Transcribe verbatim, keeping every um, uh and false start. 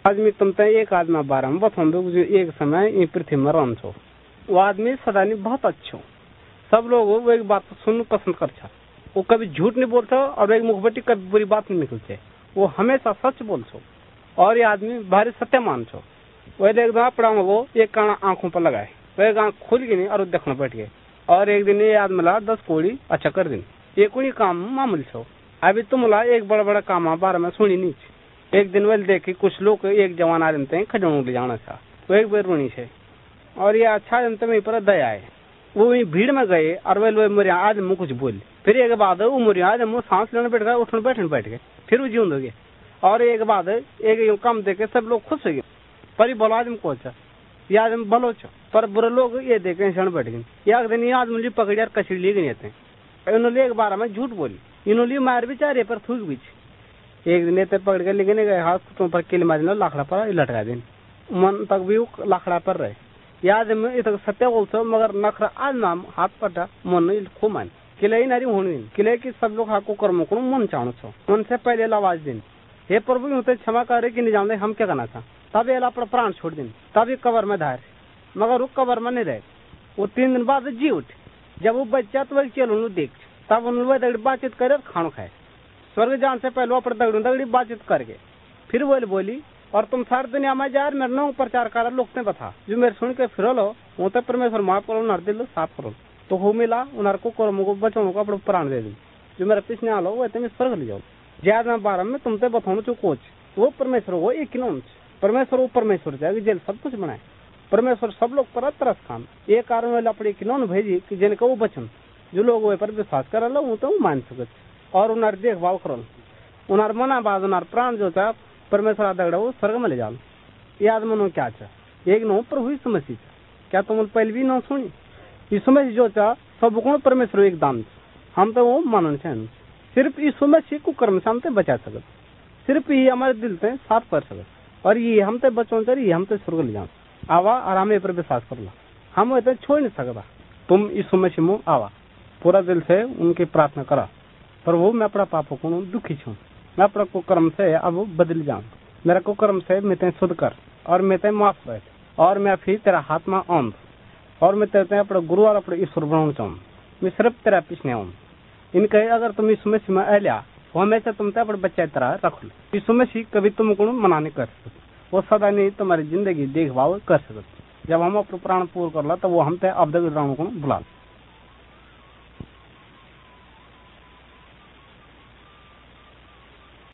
आदमी तुम ते एक आदमी बारे में बताऊं दो जो एक समय ये पृथ्वी में रन छो। वो आदमी सदा नहीं बहुत अच्छो, सब लोग वो एक बात सुन पसंद कर छा। वो कभी झूठ नहीं बोलता और एक मुखबटी कभी बुरी बात नहीं निकलते। वो हमेशा सच बोल छो और ये आदमी भारी सत्यमान छो। वह एक दिन पड़ा वो एक काना आंखों पर लगाए, वह आंख खुल गई नहीं और देखना बैठ गए। और एक दिन ये आदमी ला दस कोड़ी अच्छा कर दिन, ये कोई काम मामूली छो। अभी तुम ला एक बड़ा बड़ा काम बारे में सुनी नहीं। एक दिन वेल देखी कुछ लोग एक जवान आदमी थे खजौन ले जाना था, वो एक बेर रुणी से और ये अच्छा आदमी मेरे पर दया है। वो वही भीड़ में गए और वे लोग मेरे आदमी कुछ बोले। फिर एक बाद वो मेरे आदमी सांस लेने बैठ गए, उठने बैठने बैठ गए, फिर वो जीवन हो गए। और एक बाद एक काम देखे सब लोग खुश हो गए। पर बोला आदमी को अच्छा ये आदमी भलो छ, पर बुरे लोग ये देखे क्षण बैठ गए। एक दिन ये आदमी पकड़ यार कचड़ी ले गए थे, इन्होंने एक बार में झूठ बोली, इन्होंने मार भी चारे पर थूक बीच। एक दिन ते पकड़ के लेके गए हाथ तुम पर किल मारना लाखड़ा पर लटका दिन मन तक भी लाखड़ा पर रहे। याद में इतना सत्य बोलते मगर नखरा आज नाम हाथ पटा मन खूब मान किले नारी होने दिन किले की सब लोग हाको कर्मों को मन चाणो छो। मन से पहले आवाज दिन हे प्रभु होते क्षमा करे कि नहीं जान हम क्या करना था। तब ये अपना प्राण छोड़ दिन, तभी कबर में धार मगर वो कबर में नहीं रहे। वो तीन दिन बाद जी उठ, जब वो बच्चा तो वही चलो देख, तब उन्होंने बातचीत करे खाना खाए। स्वर्ग जान से पहले अपने दगड़ी दगड़ी बातचीत करके फिर बोली बोली और तुम सारी दुनिया में जार मेरे नो प्रचार कर लोग ने बता जो मेरे सुन के फिर लो वो तो परमेश्वर माफ करो नर दिल साफ करो तो हो मिला उनर को कर्मों को बचाने को अपने प्राण दे दूं। जो मेरे पीछे आ लो वो तुम स्वर्ग ले जाओ। ज्यादा बारे में तुमसे बताऊँ जो कोच वो परमेश्वर वो एक परमेश्वर वो परमेश्वर जाएगी जेल सब कुछ बनाए। परमेश्वर सब लोग पर तरस खान ये कारण वाले अपने किनौन भेजी कि जिनका वो बचन जो लोग वो पर विश्वास कर लो वो तो मान सके और उनार देखभाल करो। उनार मना बाद उनार प्राण जो था परमेश्वर दगड़ा वो स्वर्ग में ले जाओ। याद मनो क्या चा एक नो प्रभु यीशु मसीह क्या तुम पहले भी ना सुनी यीशु मसीह जो चा सब गुण परमेश्वर एक दान हम तो वो मानन चाहिए। सिर्फ यीशु मसीह को कर्म से हमते बचा सकते, सिर्फ ये हमारे दिल से साफ कर सकते और ये हमते बचों चाहिए हमते स्वर्ग ले जाओ। आवा और हमें पर विश्वास कर लो, हम इतना छोड़ नहीं सकता। तुम यीशु मसीह में आवा पूरा दिल से उनकी प्रार्थना करा। प्रभु मैं अपना पापों को दुखी छूँ, मैं अपना कुकर्म से अब बदल जाऊं, मेरा कुकर्म से मैं तेरे शुद्ध कर और मैं तेरे माफ कर और मैं फिर तेरा हाथ में आऊं और मैं तेरे अपने गुरु और अपने ईश्वर बनाना चाहूँ। मैं सिर्फ तेरा पीछे आऊँ। इनके अगर तुम यीशु मसीह में आ लिया वो हमेशा तुम अपने बच्चे तरह रख लो। यीशु मसीह कभी तुमको मना नहीं कर सकते, वो सदा नहीं तुम्हारी जिंदगी देखभाल कर सकते। जब हम अपने प्राण पूर्ण कर ला तो वो हम ते अब तक को बुला